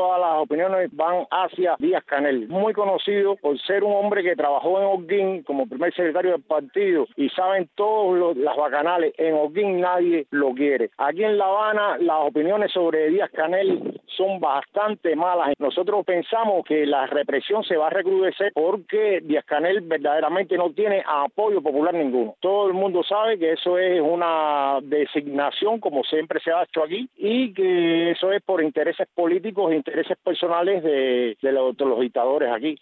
todas las opiniones van hacia Díaz Canel, muy conocido por ser un hombre que trabajó en Holguín como primer secretario del partido y saben todos las bacanales. En Holguín nadie lo quiere. Aquí en La Habana las opiniones sobre Díaz Canel son bastante malas. Nosotros pensamos que la represión se va a recrudecer porque Díaz Canel verdaderamente no tiene apoyo popular ninguno. Todo el mundo sabe que eso es una designación, como siempre se ha hecho aquí, y que eso es por intereses políticos e intereses personales de los dictadores aquí.